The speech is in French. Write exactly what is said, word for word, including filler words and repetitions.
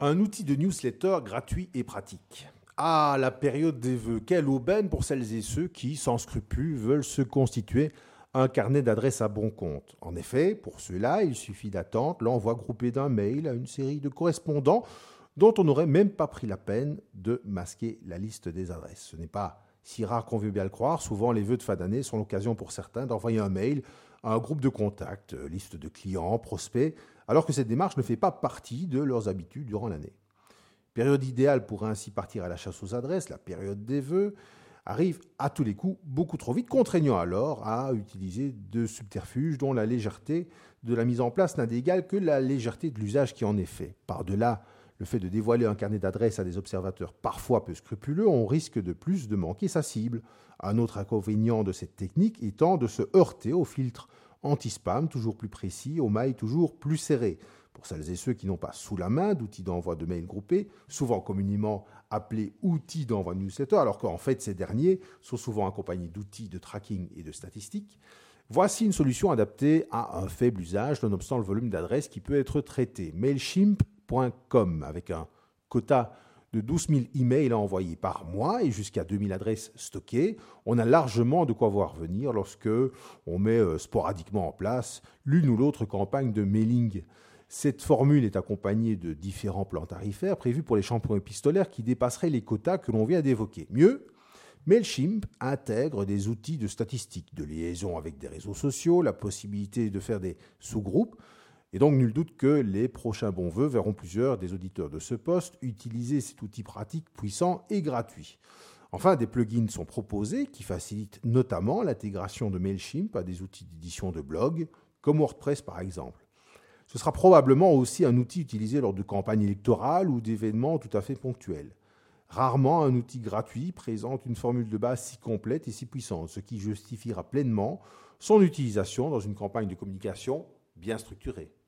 Un outil de newsletter gratuit et pratique. Ah, la période des vœux, quelle aubaine pour celles et ceux qui, sans scrupule, veulent se constituer un carnet d'adresses à bon compte. En effet, pour cela, il suffit d'attendre l'envoi groupé d'un mail à une série de correspondants dont on n'aurait même pas pris la peine de masquer la liste des adresses. Ce n'est pas si rare qu'on veut bien le croire. Souvent, les vœux de fin d'année sont l'occasion pour certains d'envoyer un mail à un groupe de contacts, liste de clients, prospects, alors que cette démarche ne fait pas partie de leurs habitudes durant l'année. Période idéale pour ainsi partir à la chasse aux adresses, la période des vœux, arrive à tous les coups beaucoup trop vite, contraignant alors à utiliser de subterfuges dont la légèreté de la mise en place n'a d'égal que la légèreté de l'usage qui en est fait. Par-delà le fait de dévoiler un carnet d'adresses à des observateurs parfois peu scrupuleux, on risque de plus de manquer sa cible. Un autre inconvénient de cette technique étant de se heurter aux filtres anti-spam toujours plus précis, aux mailles toujours plus serrées. Pour celles et ceux qui n'ont pas sous la main d'outils d'envoi de mails groupés, souvent communément appelés outils d'envoi de newsletter, alors qu'en fait ces derniers sont souvent accompagnés d'outils de tracking et de statistiques, voici une solution adaptée à un faible usage, nonobstant le volume d'adresses qui peut être traité. Mailchimp point com, avec un quota de douze mille emails à envoyer par mois et jusqu'à deux mille adresses stockées, on a largement de quoi voir venir lorsque on met sporadiquement en place l'une ou l'autre campagne de mailing. Cette formule est accompagnée de différents plans tarifaires prévus pour les champions épistolaires qui dépasseraient les quotas que l'on vient d'évoquer. Mieux, Mailchimp intègre des outils de statistiques, de liaison avec des réseaux sociaux, la possibilité de faire des sous-groupes. Et donc, nul doute que les prochains bons vœux verront plusieurs des auditeurs de ce poste utiliser cet outil pratique, puissant et gratuit. Enfin, des plugins sont proposés qui facilitent notamment l'intégration de Mailchimp à des outils d'édition de blog, comme WordPress par exemple. Ce sera probablement aussi un outil utilisé lors de campagnes électorales ou d'événements tout à fait ponctuels. Rarement un outil gratuit présente une formule de base si complète et si puissante, ce qui justifiera pleinement son utilisation dans une campagne de communication bien structurée.